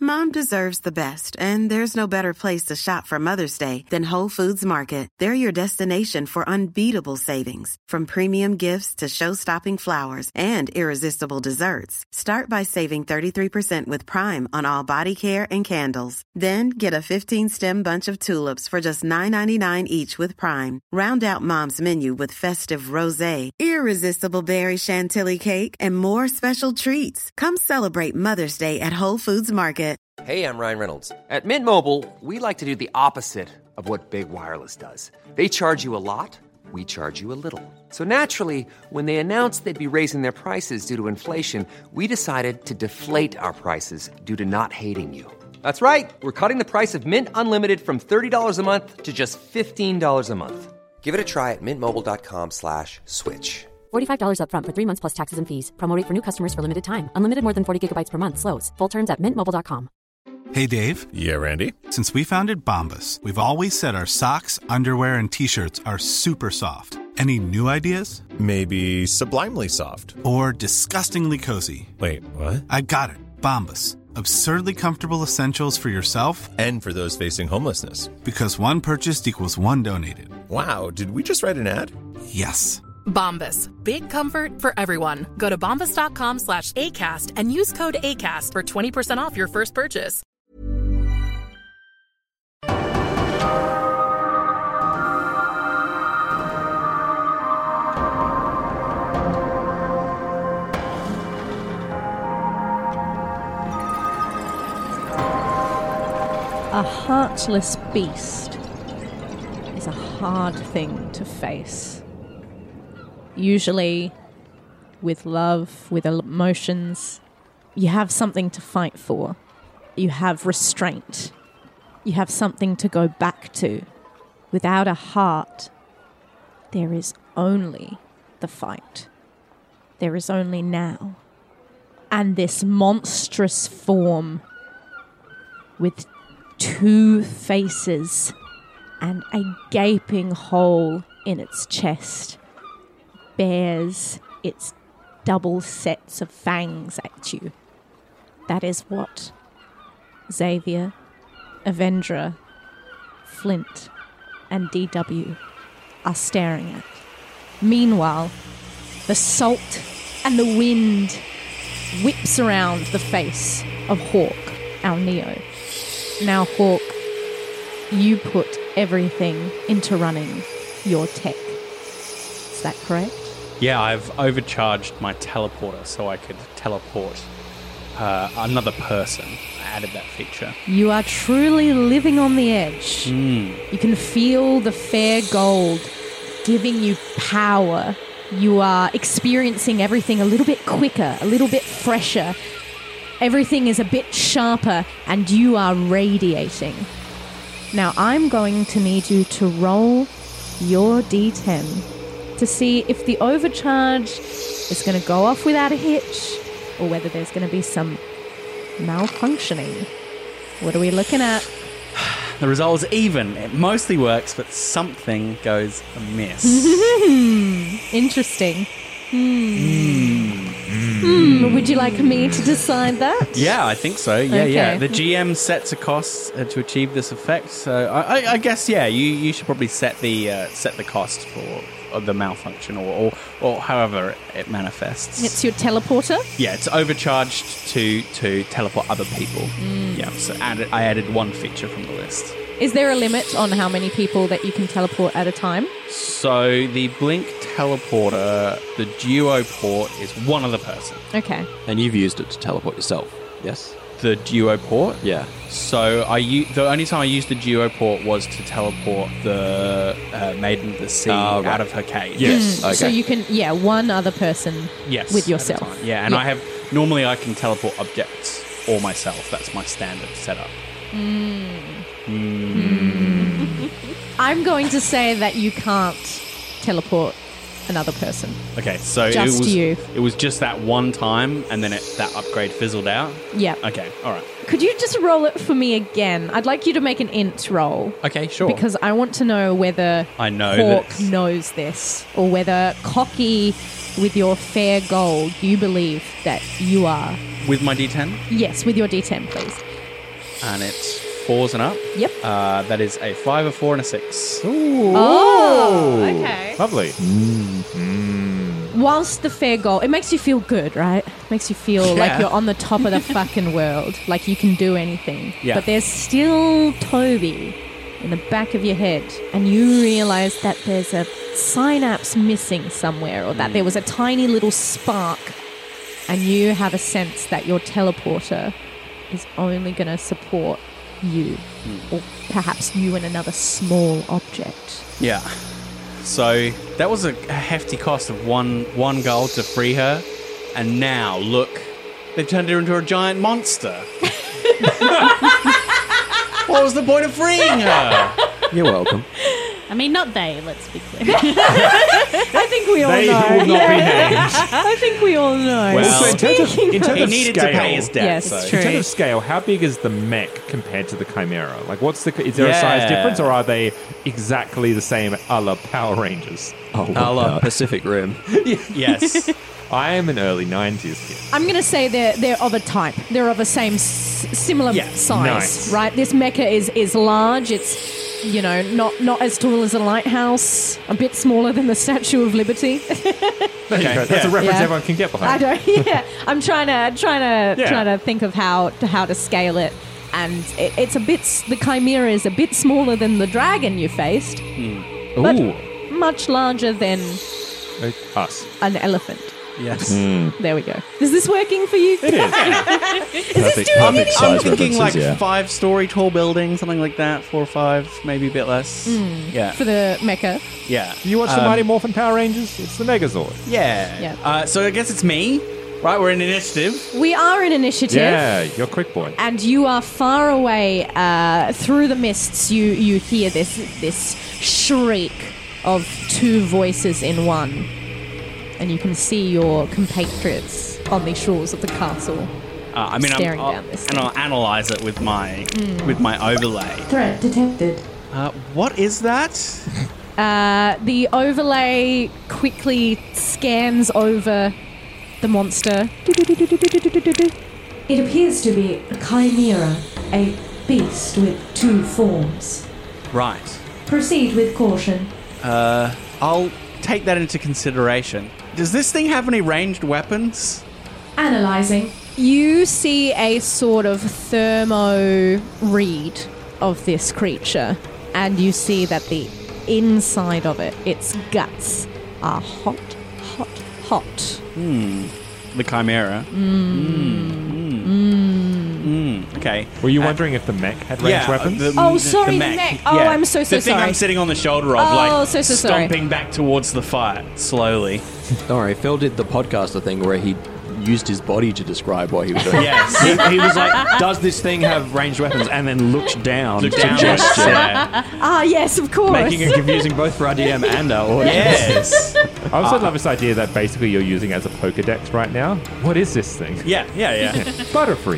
Mom deserves the best, and there's no better place to shop for Mother's Day than Whole Foods Market. They're your destination for unbeatable savings, from premium gifts to show-stopping flowers and irresistible desserts. Start by saving 33% with Prime on all body care and candles. Then get a 15-stem bunch of tulips for just $9.99 each with Prime. Round out Mom's menu with festive rosé, irresistible berry chantilly cake, and more special treats. Come celebrate Mother's Day at Whole Foods Market. Hey, I'm Ryan Reynolds. At Mint Mobile, we like to do the opposite of what Big Wireless does. They charge you a lot, we charge you a little. So naturally, when they announced they'd be raising their prices due to inflation, we decided to deflate our prices due to not hating you. That's right. We're cutting the price of Mint Unlimited from $30 a month to just $15 a month. Give it a try at mintmobile.com/switch. $45 up front for 3 months plus taxes and fees. Promo rate for new customers for limited time. Unlimited more than 40 gigabytes per month. Slows full terms at mintmobile.com. Hey, Dave. Yeah, Randy. Since we founded Bombas, we've always said our socks, underwear, and T-shirts are super soft. Any new ideas? Maybe sublimely soft. Or disgustingly cozy. Wait, what? I got it. Bombas. Absurdly comfortable essentials for yourself and for those facing homelessness. Because one purchased equals one donated. Wow, did we just write an ad? Yes. Bombas. Big comfort for everyone. Go to bombas.com/ACAST and use code ACAST for 20% off your first purchase. A heartless beast is a hard thing to face. Usually, with love, with emotions, you have something to fight for. You have restraint. You have something to go back to. Without a heart, there is only the fight. There is only now. And this monstrous form with 2 faces and a gaping hole in its chest bears its double sets of fangs at you. That is what Xavier, Avendra, Flint, and DW are staring at. Meanwhile, the salt and the wind whips around the face of Hawk, our Neo. Now, Hawk, you put everything into running your tech. Is that correct? Yeah, I've overcharged my teleporter so I could teleport another person. I added that feature. You are truly living on the edge. You can feel the fair gold giving you power. You are experiencing everything a little bit quicker, a little bit fresher. Everything is a bit sharper, and you are radiating. Now, I'm going to need you to roll your D10 to see if the overcharge is going to go off without a hitch or whether there's going to be some malfunctioning. What are we looking at? The result is even. It mostly works, but something goes amiss. Interesting. Would you like me to decide that? Yeah, I think so. Yeah, Okay. yeah. The GM sets a cost to achieve this effect. So I guess, yeah, you should probably set the cost for the malfunction or however it manifests. It's your teleporter? Yeah, it's overcharged to teleport other people. Yeah, so I added one feature from the list. Is there a limit on how many people that you can teleport at a time? So the Blink teleporter, the duo port, is one other person. Okay. And you've used it to teleport yourself, yes? The duo port? Yeah. So the only time I used the duo port was to teleport the Maiden of the Sea out of her cage. Yes. Okay. So you can, one other person with yourself. at a time. Yeah, and normally I can teleport objects or myself. That's my standard setup. I'm going to say that you can't teleport another person. Okay, so it was just that one time, and then that upgrade fizzled out? Yeah. Okay, all right. Could you just roll it for me again? I'd like you to make an int roll. Okay, sure. Because I want to know whether Hawk knows this, or whether cocky with your fair gold, you believe that you are. With my D10? Yes, with your D10, please. and it's 4s and up. Yep. That is a 5, a 4, and a 6. Oh, okay. Lovely. Whilst the fair goal, it makes you feel good, right? Makes you feel like you're on the top of the fucking world, like you can do anything. Yeah. But there's still Toby in the back of your head, and you realize that there's a synapse missing somewhere, or that there was a tiny little spark, and you have a sense that your teleporter is only going to support you, or perhaps you and another small object. Yeah. So that was a hefty cost of one gold to free her, and now look, they've turned her into a giant monster. What was the point of freeing her? You're welcome. I mean, not they, let's be clear. I think we all know. They will not be named. I think we all know. Well, Also, in terms of he scale, needed to pay his debt. Yes, so. it's true. in terms of scale, how big is the mech compared to the Chimera? Like, is there a size difference, or are they exactly the same a la Power Rangers? Oh, I love Pacific Rim. Yes. I am an early 90s kid. I'm going to say they're of a type. They're of the same similar size, Nice. right? This mecha is large. It's, not as tall as a lighthouse. A bit smaller than the Statue of Liberty. There you go. That's a reference everyone can get behind. I don't. Yeah, I'm trying to think of how to scale it, and it's a bit. The Chimera is a bit smaller than the dragon you faced, but much larger than Us. an elephant. Yes. There we go. Is this working for you? It is. Is this doing it? I'm thinking like 5-story tall building, something like that. 4 or 5, maybe a bit less. Yeah. For the mecha. Yeah. Do you watch the Mighty Morphin Power Rangers? It's the Megazord. Yeah. So I guess it's me, right? We're in initiative. We are in initiative. Yeah, you're quick boy. And you are far away through the mists. You hear this shriek of two voices in one. And you can see your compatriots on the shores of the castle staring down this thing. And I'll analyze it with my overlay. Threat detected. What is that? The overlay quickly scans over the monster. It appears to be a chimera, a beast with 2 forms. Right. Proceed with caution. I'll take that into consideration. Does this thing have any ranged weapons? Analyzing. You see a sort of thermo read of this creature, and you see that the inside of it, its guts, are hot. The Chimera. Okay. Were you wondering if the mech had ranged weapons? The mech. Oh, Yeah. I'm so The thing sorry. I'm sitting on the shoulder of, so sorry. stomping back towards the fire slowly. Don't worry, Phil did the podcaster thing where he used his body to describe what he was doing. Yes. He was like, does this thing have ranged weapons? And then looked down to gesture. Yes, of course. Making it confusing both for our DM and our audience. Yes. I also love this idea that basically you're using as a Pokedex right now. What is this thing? Yeah. Butterfree.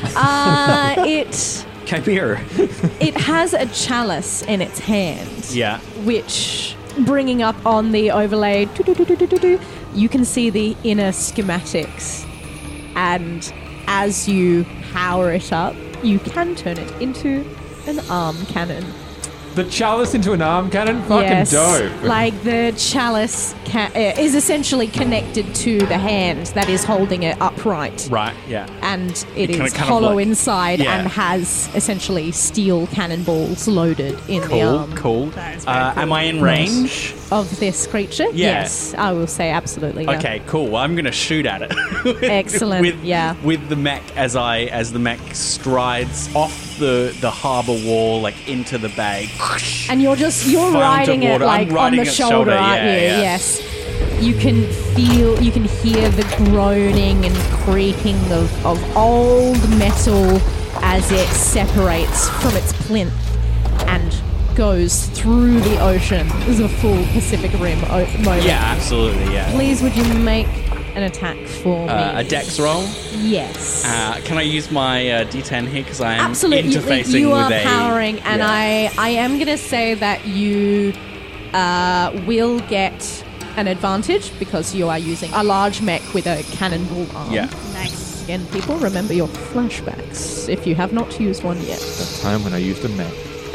Chimera. It has a chalice in its hand. Yeah. Which, bringing up on the overlay, you can see the inner schematics. And as you power it up, you can turn it into an arm cannon. The chalice into an arm cannon? Fucking dope. Like the chalice is essentially connected to the hand that is holding it upright. Right, yeah. And it is kind of hollow like- inside yeah. and has essentially steel cannonballs loaded in the arm. Cool. Am I in range? Of this creature? Yeah. Yes, I will say absolutely. Yeah. Okay, cool. Well, I'm going to shoot at it. Excellent, With the mech as the mech strides off the harbour wall, like into the bay. And you're riding it like I'm on riding the its shoulder, aren't you? yeah. Yes. You can hear the groaning and creaking of old metal as it separates from its plinth and goes through the ocean. This is a full Pacific Rim moment. Yeah, absolutely, yeah. Please, would you make an attack for me? A dex roll? Yes. Can I use my D10 here? Because I am Absolutely. interfacing You are with a... powering, and yeah. I am going to say that you will get an advantage because you are using a large mech with a cannonball arm. Yeah. Nice. again, people. Remember your flashbacks if you have not used one yet. The time when I used a mech.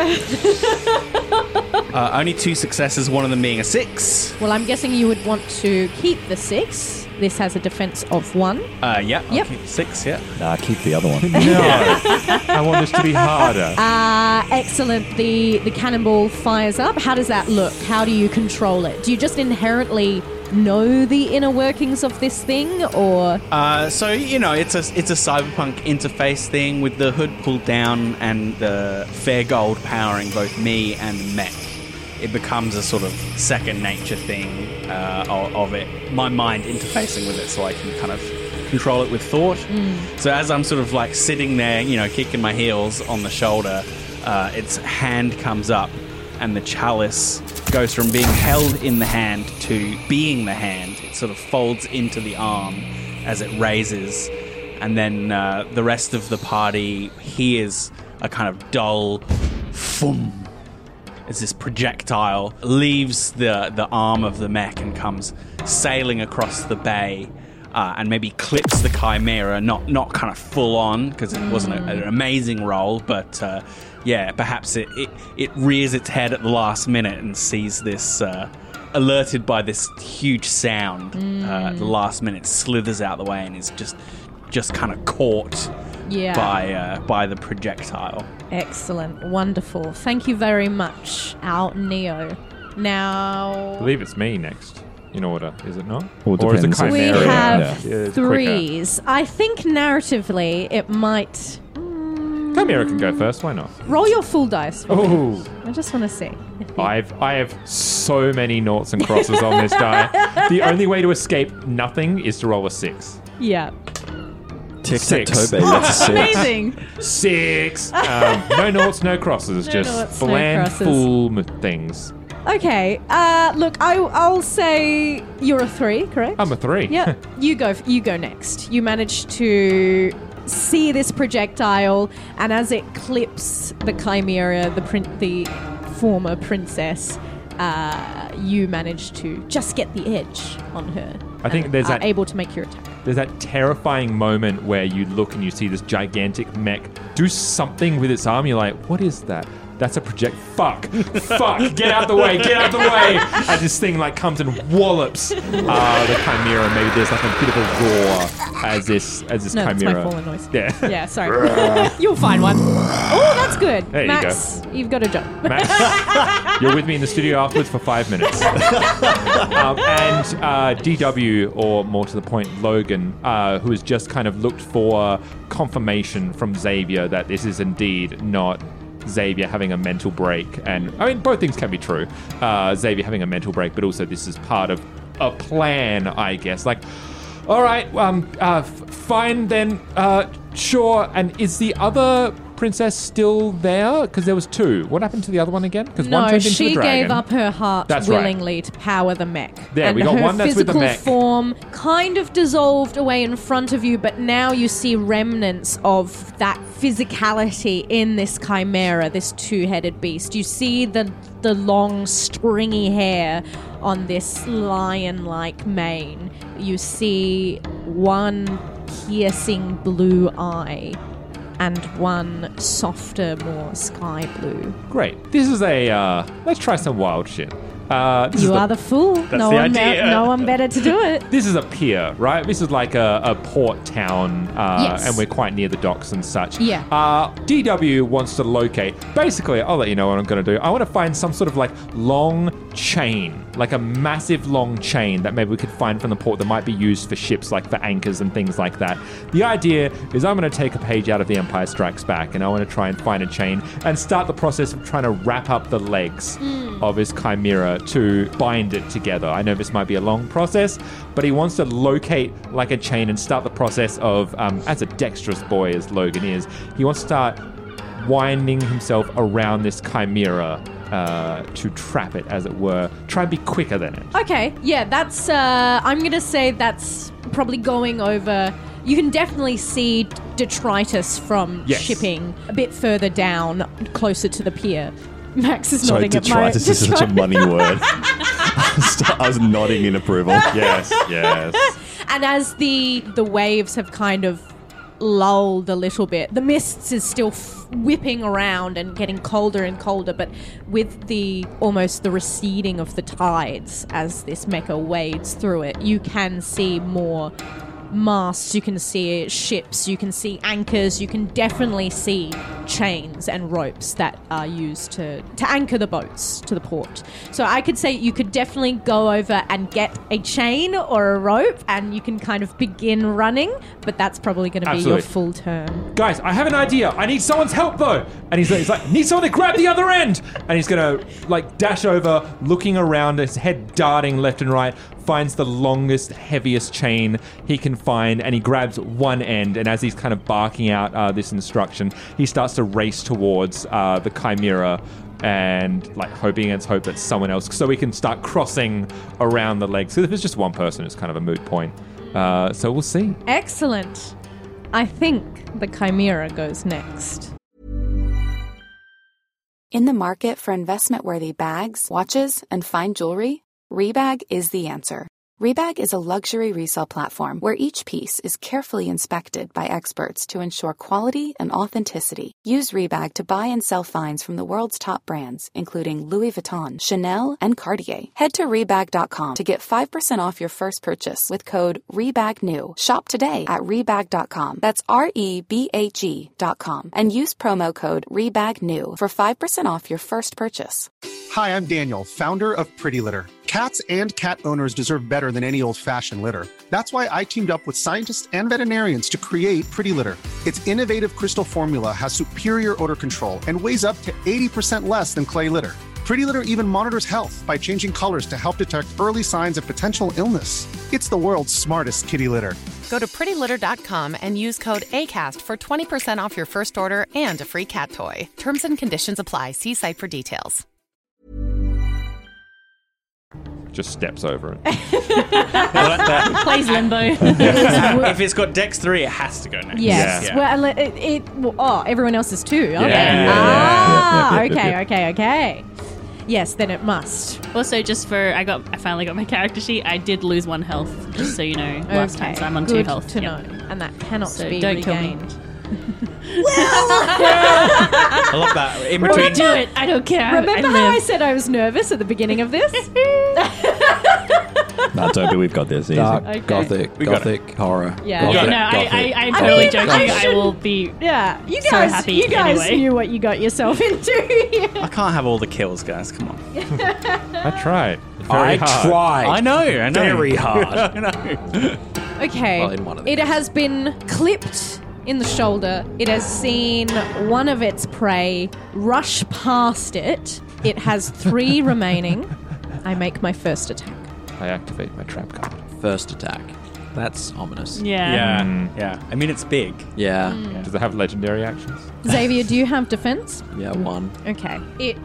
Only 2 successes, one of them being a 6. Well, I'm guessing you would want to keep the 6. This has a defense of 1. Yeah, I'll Yep. keep the 6, yeah. Nah, keep the other one. No, I want this to be harder. Excellent. The cannonball fires up. How does that look? How do you control it? Do you just inherently know the inner workings of this thing, or? So, it's a cyberpunk interface thing with the hood pulled down and the fair gold powering both me and the mech. It becomes a sort of second nature thing of it. My mind interfacing with it so I can kind of control it with thought. So as I'm sort of like sitting there, kicking my heels on the shoulder, its hand comes up and the chalice goes from being held in the hand to being the hand. It sort of folds into the arm as it raises. And then the rest of the party hears a kind of dull thum as this projectile leaves the arm of the mech and comes sailing across the bay and maybe clips the Chimera, not kind of full on because it wasn't an amazing roll, but perhaps it rears its head at the last minute and sees this, alerted by this huge sound. At the last minute slithers out the way and is just kind of caught by the projectile. Excellent. Wonderful. Thank you very much, our Neo. Now... I believe it's me next in order, is it not? Well, or is it depends. Chimera? We have it's 3s. I think narratively it might... Chimera can go first, why not? Roll your full dice for me. Oh, I just want to see. I have so many noughts and crosses on this die. The only way to escape nothing is to roll a 6. Yeah. Tic-tac-toe, baby. That's a 6. Amazing. 6. No noughts, no crosses. No just noughts, no bland, crosses. full things. Okay. Look, I'll say you're a 3, correct? I'm a 3. Yeah. You go next. You manage to see this projectile, and as it clips the Chimera, the former princess, you manage to just get the edge on her. I think there's that able to make your attack. There's that terrifying moment where you look and you see this gigantic mech do something with its arm. You're like, what is that? That's a Fuck! Get out the way! Get out the way! As this thing like comes and wallops the Chimera. Maybe there's like a bit of a roar as this No, Chimera. that's my fallen noise. Yeah. Yeah, sorry. You'll find one. Oh, that's good. There you Max, you've got a job. Max, you're with me in the studio afterwards for 5 minutes. And DW, or more to the point, Logan, who has just kind of looked for confirmation from Xavier that this is indeed not Xavier having a mental break. And I mean, both things can be true. Xavier having a mental break, but also this is part of a plan, I guess. Like, all right, fine then, sure. And is the other princess still there? Because there was 2. What happened to the other one again? Because one No, turned into she a dragon. gave up her heart That's right. willingly to power the mech. There, and we got her one that's with the physical mech. form kind of dissolved away in front of you, but now you see remnants of that physicality in this Chimera, this 2-headed beast. You see the long, stringy hair on this lion-like mane. You see one piercing blue eye and one softer, more sky blue. Great. This is a, let's try some wild shit. You are the fool. No the one, idea. no one better to do it. This is a pier, right? This is like a port town, Yes. and we're quite near the docks and such. Yeah. DW wants to locate. Basically, I'll let you know what I'm going to do. I want to find some sort of like long chain, like a massive long chain that maybe we could find from the port that might be used for ships, like for anchors and things like that. The idea is I'm going to take a page out of The Empire Strikes Back, and I want to try and find a chain and start the process of trying to wrap up the legs of his Chimera to bind it together. I know this might be a long process, but he wants to locate like a chain and start the process of, as a dexterous boy as Logan is, he wants to start winding himself around this Chimera to trap it, as it were. Try and be quicker than it. Okay, yeah, that's, I'm going to say that's probably going over. You can definitely see detritus from shipping a bit further down, closer to the pier. Max is Sorry, nodding at my... detritus is such a money word. I was nodding in approval. Yes. And as the waves have kind of lulled a little bit. The mists is still whipping around and getting colder and colder, but with almost the receding of the tides as this mecha wades through it, you can see more masts, you can see ships, you can see anchors, you can definitely see chains and ropes that are used to anchor the boats to the port. So I could say you could definitely go over and get a chain or a rope and you can kind of begin running, but that's probably going to be your full turn. Guys, I have an idea. I need someone's help though. And he's like, need someone to grab the other end. And he's going to like dash over, looking around, his head darting left and right, finds the longest, heaviest chain he can find, and he grabs one end, and as he's kind of barking out this instruction, he starts to race towards the Chimera and like hoping against hope that someone else, so we can start crossing around the legs. So if it's just one person, it's kind of a moot point. So we'll see. Excellent. I think the Chimera goes next. In the market for investment-worthy bags, watches, and fine jewelry, Rebag is the answer. Rebag is a luxury resale platform where each piece is carefully inspected by experts to ensure quality and authenticity. Use Rebag to buy and sell finds from the world's top brands, including Louis Vuitton, Chanel, and Cartier. Head to Rebag.com to get 5% off your first purchase with code REBAGNEW. Shop today at Rebag.com. That's REBAG.com. And use promo code REBAGNEW for 5% off your first purchase. Hi, I'm Daniel, founder of Pretty Litter. Cats and cat owners deserve better than any old-fashioned litter. That's why I teamed up with scientists and veterinarians to create Pretty Litter. Its innovative crystal formula has superior odor control and weighs up to 80% less than clay litter. Pretty Litter even monitors health by changing colors to help detect early signs of potential illness. It's the world's smartest kitty litter. Go to prettylitter.com and use code ACAST for 20% off your first order and a free cat toy. Terms and conditions apply. See site for details. Just steps over it. Plays limbo. If it's got Dex 3, it has to go next. Yes. Yeah. Well, everyone else is too. Okay. Yeah. Okay. Yes, then it must. Also, just for I finally got my character sheet. I did lose 1 health, just so you know. Last time, so I'm on Good 2 health to know, and that cannot be don't kill me. regained. I love that. In between. Do it. I don't care. Remember how I said I was nervous at the beginning of this? Nah, Toby, we've got this. Easy. Dark, Okay. gothic horror. Yeah. Yeah, I'm totally joking. I will be. Yeah, you so guys. happy You guys anyway. knew what you got yourself into. I can't have all the kills, guys. Come on. I tried. Very hard. I know. Very hard. I know. Okay. Well, in one of the It has been clipped in the shoulder. It has seen one of its prey rush past it. It has 3 remaining. I make my first attack. I activate my trap card. First attack. That's ominous. Yeah. Yeah. I mean, it's big. Yeah. Does it have legendary actions? Xavier, do you have defense? Yeah, 1. Okay. It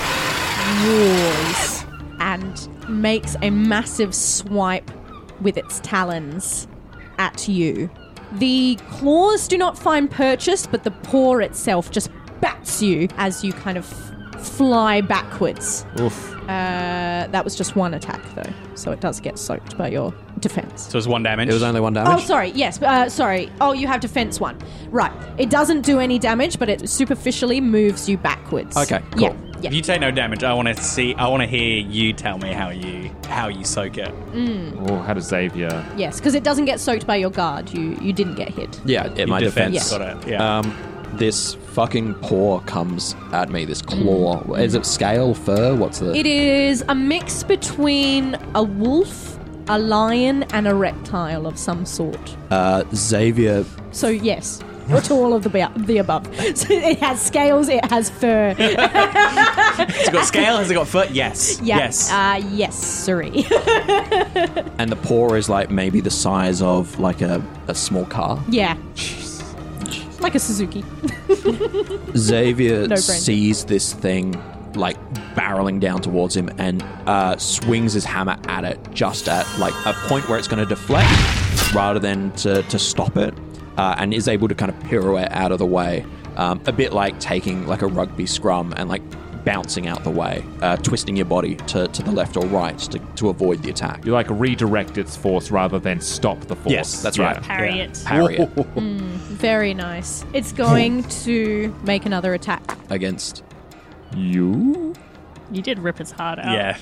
roars and makes a massive swipe with its talons at you. The claws do not find purchase, but the paw itself just bats you as you kind of fly backwards. Oof. That was just 1 attack, though, so it does get soaked by your defense. So it's 1 damage. It was only 1 damage. Oh, sorry. Yes. Sorry. Oh, you have defense 1. Right. It doesn't do any damage, but it superficially moves you backwards. Okay, cool. Yeah. If you take no damage, I want to hear you tell me how you soak it. Oh, how does Xavier? Yes, because it doesn't get soaked by your guard. You didn't get hit. Yeah, at my defense. Got it. Yeah. This fucking paw comes at me, this claw. Is it scale, fur? What's the... It is a mix between a wolf, a lion, and a reptile of some sort. Xavier... So, yes. To all of the above. So it has scales, it has fur. Has it got scale? Has it got foot? Yes. Yeah. Yes. Yes, sorry. And the paw is like maybe the size of like a small car. Yeah. Like a Suzuki. Xavier No brain. sees this thing like barreling down towards him and swings his hammer at it just at like a point where it's going to deflect rather than to stop it, and is able to kind of pirouette out of the way, a bit like taking like a rugby scrum and like bouncing out the way, twisting your body to the left or right to avoid the attack. You like redirect its force rather than stop the force. Yes, that's right. Parry it. Parry it Very nice. It's going to make another attack. against you. You did rip its heart out. Yeah.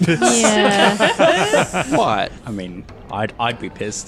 Yeah. what? I mean, I'd be pissed.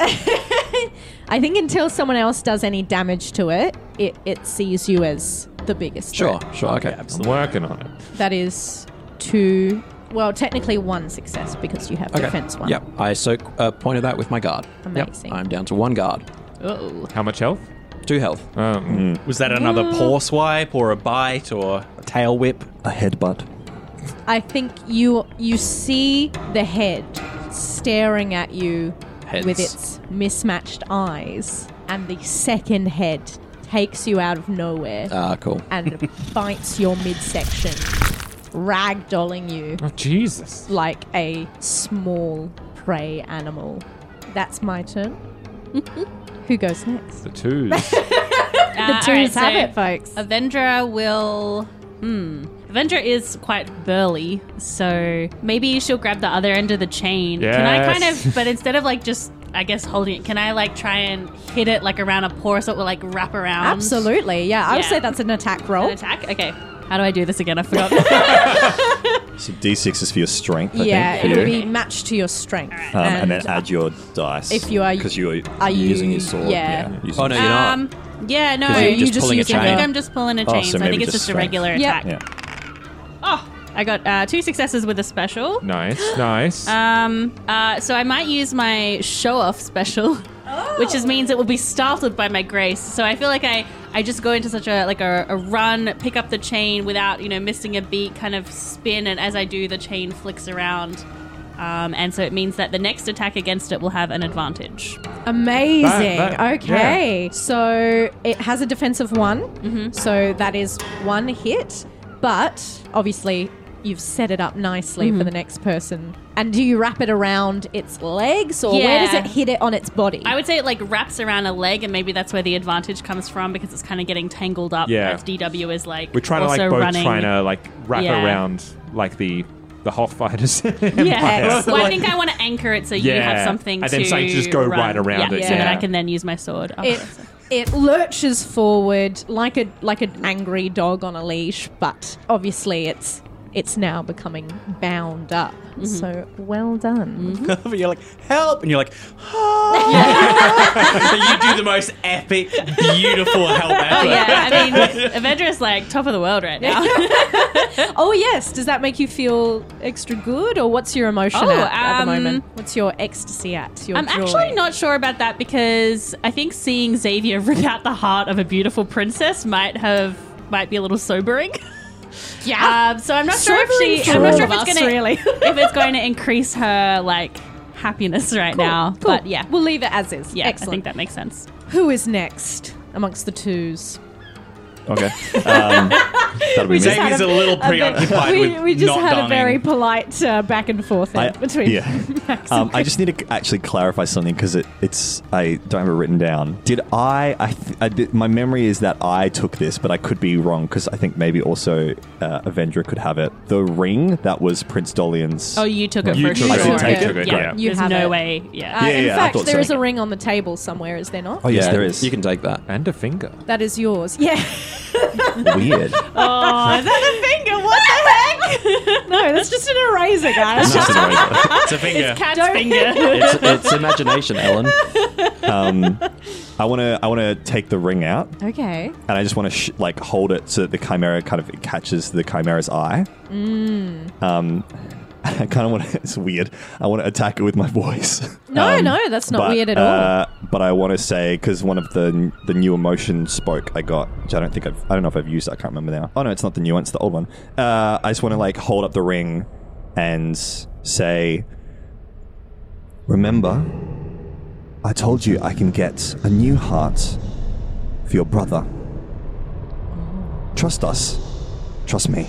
I think until someone else does any damage to it, it sees you as the biggest Sure, threat. sure, okay. I'm working on it. That is 2... Well, technically 1 success because you have defense 1. Yep, I pointed that with my guard. Amazing. Yep, I'm down to 1 guard. Uh-oh. How much health? 2 health. Was that another paw swipe or a bite or a tail whip? A headbutt. I think you see the head staring at you Heads. with its mismatched eyes, and the second head takes you out of nowhere Ah, cool. and bites your midsection, ragdolling you Oh, Jesus. like a small prey animal. That's my turn. Who goes next? The twos. The twos have it, folks. Avendra will... Avendra is quite burly, so maybe she'll grab the other end of the chain. Can I kind of... But instead of like just, I guess, holding it, can I like try and hit it like around a paw so it will like wrap around? Absolutely, yeah. I would Yeah. say that's an attack roll. An attack? Okay. How do I do this again? I forgot. So D6 is for your strength, I Yeah, think, it for will you. be matched to your strength. And then add your dice. if you are- Because you're are you- using your sword. yeah. using Oh, no, you're not. Yeah, no. 'Cause you're just pulling a I think chain. I'm just pulling a Oh, chain, so so I maybe think it's just just a regular strength. attack. Yeah. Oh, I got 2 successes with a special. Nice, nice. So I might use my show-off special, which just means it will be startled by my grace. So I feel like I just go into such a run, pick up the chain without missing a beat, kind of spin, and as I do, the chain flicks around. And so it means that the next attack against it will have an advantage. Amazing. That- Okay. So it has a defense of 1. So that is 1 hit. But obviously, you've set it up nicely for the next person. And do you wrap it around its legs, or where does it hit it on its body? I would say it like wraps around a leg, and maybe that's where the advantage comes from because it's kind of getting tangled up. Yeah. As DW is like We're trying to also like both running. trying to like wrap Yeah. around like the Hoth fighters. Yes. Well, I think I want to anchor it so you Yeah. have something And to then so you just go run. right around it, So that yeah. I can then use my sword. Oh, It lurches forward like an angry dog on a leash, but obviously it's now becoming bound up. So well done. You're like, help! And you're like, ah! You do the most epic, beautiful help ever. yeah, I mean, Avendra is like top of the world right now. Oh yes, does that make you feel extra good, or what's your emotion at the moment? What's your ecstasy at? Your I'm joy? actually not sure about that because I think seeing Xavier rip out the heart of a beautiful princess might be a little sobering. Yeah. So I'm not sure if Sobering I'm not for sure if all it's of us, gonna really. if it's going to increase her like happiness right now. Cool. But yeah, We'll leave it as is. yeah, Excellent. I think that makes sense. Who is next amongst the twos? Okay. That'll be me. Xavier's a little preoccupied with we just not had dying. a very polite back and forth between Max and I just need to actually clarify something because I don't have it written down. Did my memory is that I took this, but I could be wrong because I think maybe also Avendra could have it. The ring that was Prince Dolian's. Oh, you took it You for took sure. it. I did take it. Yeah, You there's have no it. way. Yeah. Yeah, in I fact, thought there so. is a ring on the table somewhere, is there not? Oh, yes, Yeah, there is. You can take that. And a finger. That is yours. Yeah. Weird. Oh, is that a finger? What the heck? No, that's just an eraser, guys. It's just an eraser. It's a finger. It's cat's finger. It's imagination, Ellen. I want to take the ring out, Okay. and I just want to hold it so that the chimera kind of catches the chimera's eye. I kind of want to. It's weird. I want to attack it with my voice. No, that's not weird at all. But I want to say because one of the new emotion spoke I got, which I don't know if I've used. I can't remember now. Oh no, it's not the new one. It's the old one. I just want to hold up the ring and say, "Remember, I told you I can get a new heart for your brother. Trust us. Trust me."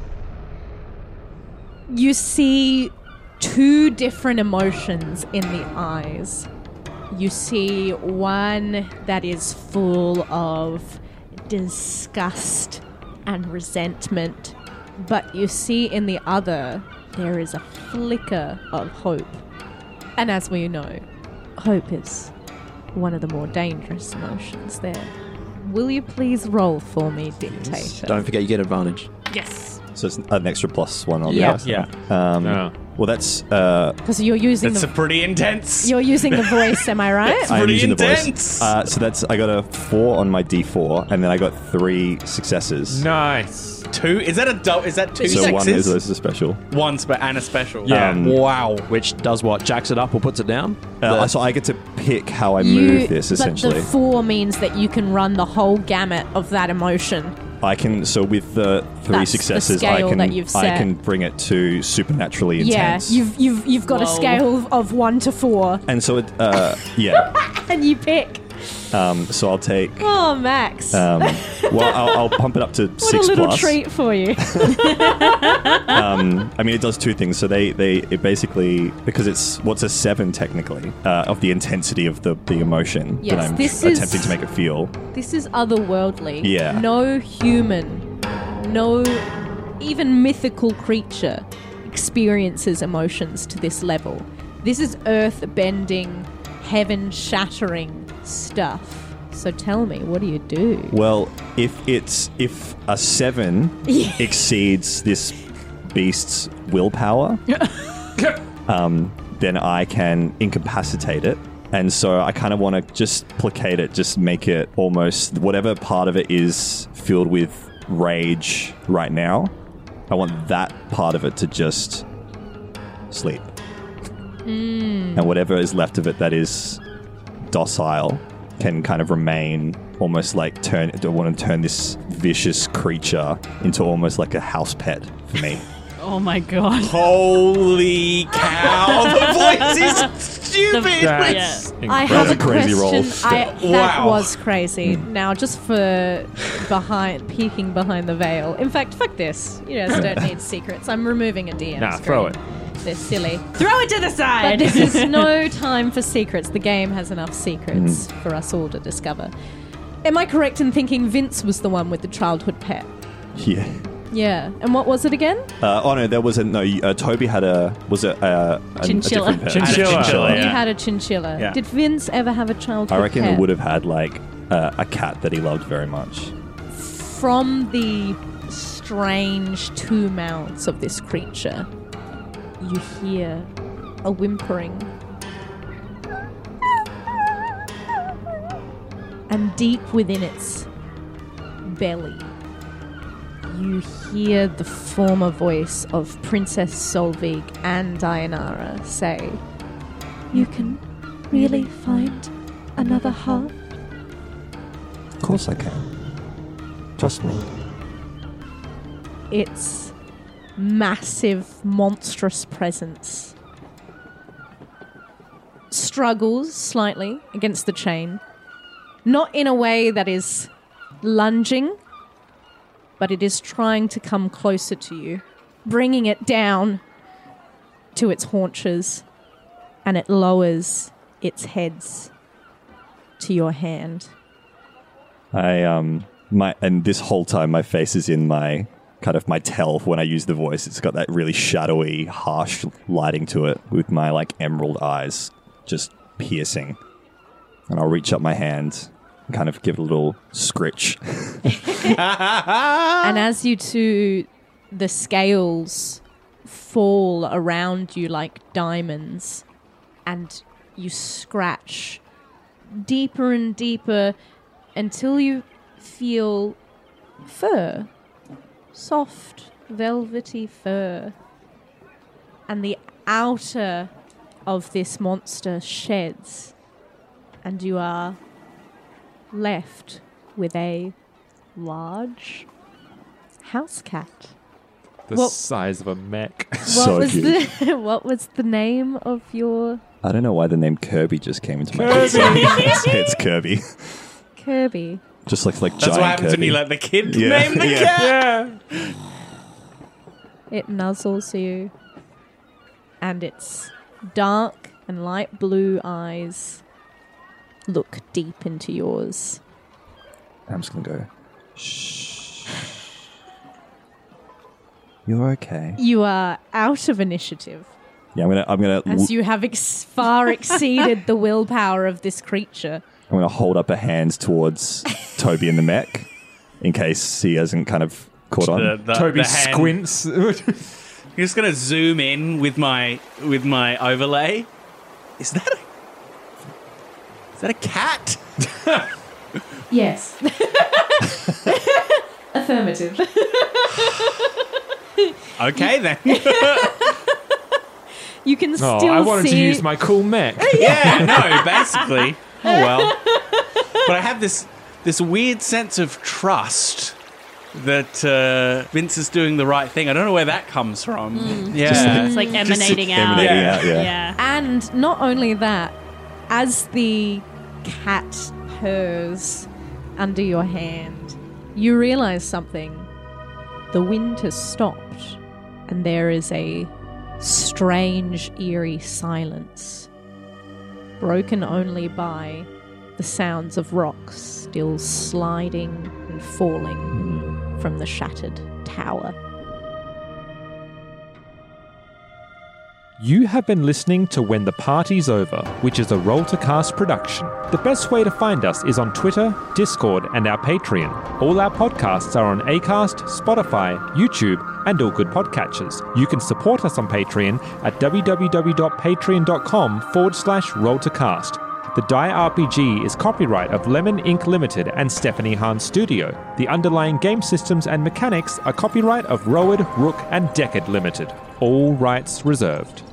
You see 2 different emotions in the eyes. You see one that is full of disgust and resentment, but you see in the other there is a flicker of hope. And as we know, hope is one of the more dangerous emotions there. Will you please roll for me, Dictator? Don't forget you get advantage. Yes. So it's an extra +1 on Yeah. that. Yeah. Well, that's... Because you're using That's pretty intense. You're using the voice, am I right? I am pretty using intense. the voice. So that's... I got a 4 on my D4, and then I got 3 successes. Nice. 2? Is that a double? Is that 2 So sixes? one is a special. One and a special. Yeah. Wow. Which does what? Jacks it up or puts it down? So I get to pick how I move this, essentially. But the 4 means that you can run the whole gamut of that emotion. I can... So with the 3 That's the successes, I scale can that you've set. I can bring it to supernaturally intense. Yeah, you've got a scale of 1 to 4. And so it... yeah. And you pick. So I'll take... Oh, Max. well, I'll pump it up to 6+. What a little treat for you. I mean, it does 2 things. So it basically, because it's what's a 7 technically of the intensity of the emotion Yes, that I'm this is- attempting to make it feel. This is otherworldly. Yeah. No human, no even mythical creature experiences emotions to this level. This is earth-bending, heaven-shattering stuff. So tell me, what do you do? Well, if a 7 Yeah. exceeds this beast's willpower, then I can incapacitate it. And so I kind of want to just placate it, just make it almost whatever part of it is filled with rage right now. I want that part of it to just sleep. And whatever is left of it that is docile can kind of remain almost like I want to turn this vicious creature into almost like a house pet for me. Oh my god. Holy cow. The voice is stupid. That's I have That's a crazy roll. That Wow. was crazy. Now, just for peeking behind the veil. In fact, fuck this. You guys don't need secrets. I'm removing a DM Nah, screen. throw it. They're silly. Throw it to the But side. this is no time for secrets. The game has enough secrets for us all to discover. Am I correct in thinking Vince was the one with the childhood pet? Yeah. Yeah. And what was it again? There was Toby had a Chinchilla. a different pet. Chinchilla, You yeah. had a chinchilla. Yeah. Did Vince ever have a childhood I reckon pet? he would have had like a cat that he loved very much. From the strange 2 mouths of this creature, you hear a whimpering. And deep within its belly, you hear the former voice of Princess Solveig and Dayanara say, "You can really find another heart?" Of course I can. Trust me. Its massive, monstrous presence struggles slightly against the chain. Not in a way that is lunging, but it is trying to come closer to you, bringing it down to its haunches, and it lowers its heads to your hand. And this whole time my face is in my kind of my tell when I use the voice. It's got that really shadowy, harsh lighting to it with my like emerald eyes just piercing. And I'll reach up my hand and kind of give it a little scritch. And as you two, the scales fall around you like diamonds, and you scratch deeper and deeper until you feel fur. Soft, velvety fur. And the outer of this monster sheds, and you are left with a large house cat. The What- size of a mech. What was the name of your I don't know why the name Kirby just came into my head. It's Kirby. Kirby? Just looks like That's giant what happens Kirby. when you let the kid Yeah, name the yeah. cat. Yeah. It nuzzles you, and its dark and light blue eyes look deep into yours. I'm just going to go, shh. You're okay. You are out of initiative. Yeah, I'm gonna. As you have far exceeded the willpower of this creature. I'm gonna hold up a hand towards Toby and the mech, in case he hasn't kind of caught on. Toby squints. I'm just gonna zoom in with my overlay. Is that a cat? Yes. Affirmative. Okay then. You can still I wanted see... to use my cool mech. Yeah, no, basically. Oh well. But I have this weird sense of trust that Vince is doing the right thing. I don't know where that comes from. Yeah. It's like emanating out. Yeah. And not only that, as the cat purrs under your hand, you realize something. The wind has stopped, and there is a strange, eerie silence, broken only by the sounds of rocks still sliding and falling from the shattered tower. You have been listening to When the Party's Over, which is a Roll to Cast production. The best way to find us is on Twitter, Discord, and our Patreon. All our podcasts are on Acast, Spotify, YouTube, and all good podcatchers. You can support us on Patreon at www.patreon.com/rolltocast. The Die RPG is copyright of Lemon Inc. Limited and Stephanie Hahn Studio. The underlying game systems and mechanics are copyright of Rowan, Rook, and Deckard Limited. All rights reserved.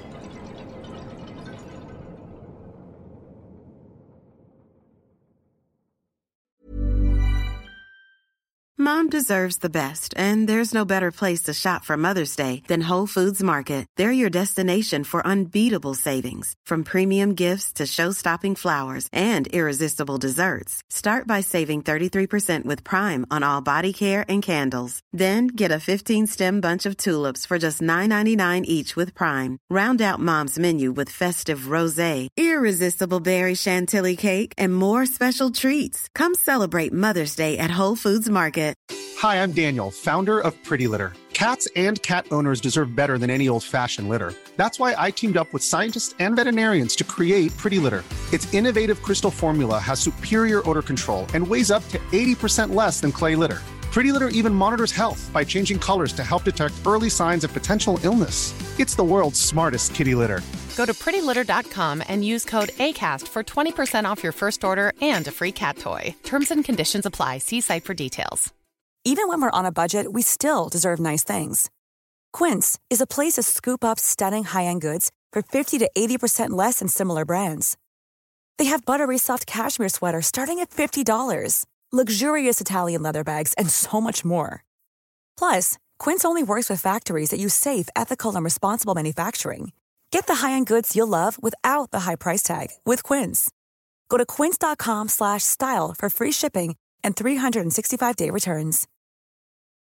Mom deserves the best, and there's no better place to shop for Mother's Day than Whole Foods Market. They're your destination for unbeatable savings, from premium gifts to show-stopping flowers and irresistible desserts. Start by saving 33% with Prime on all body care and candles. Then get a 15-stem bunch of tulips for just $9.99 each with Prime. Round out Mom's menu with festive rosé, irresistible berry chantilly cake, and more special treats. Come celebrate Mother's Day at Whole Foods Market. Hi, I'm Daniel, founder of Pretty Litter. Cats and cat owners deserve better than any old-fashioned litter. That's why I teamed up with scientists and veterinarians to create Pretty Litter. Its innovative crystal formula has superior odor control and weighs up to 80% less than clay litter. Pretty Litter even monitors health by changing colors to help detect early signs of potential illness. It's the world's smartest kitty litter. Go to prettylitter.com and use code ACAST for 20% off your first order and a free cat toy. Terms and conditions apply. See site for details. Even when we're on a budget, we still deserve nice things. Quince is a place to scoop up stunning high-end goods for 50 to 80% less than similar brands. They have buttery soft cashmere sweaters starting at $50, luxurious Italian leather bags, and so much more. Plus, Quince only works with factories that use safe, ethical, and responsible manufacturing. Get the high-end goods you'll love without the high price tag with Quince. Go to quince.com/style for free shipping and 365-day returns.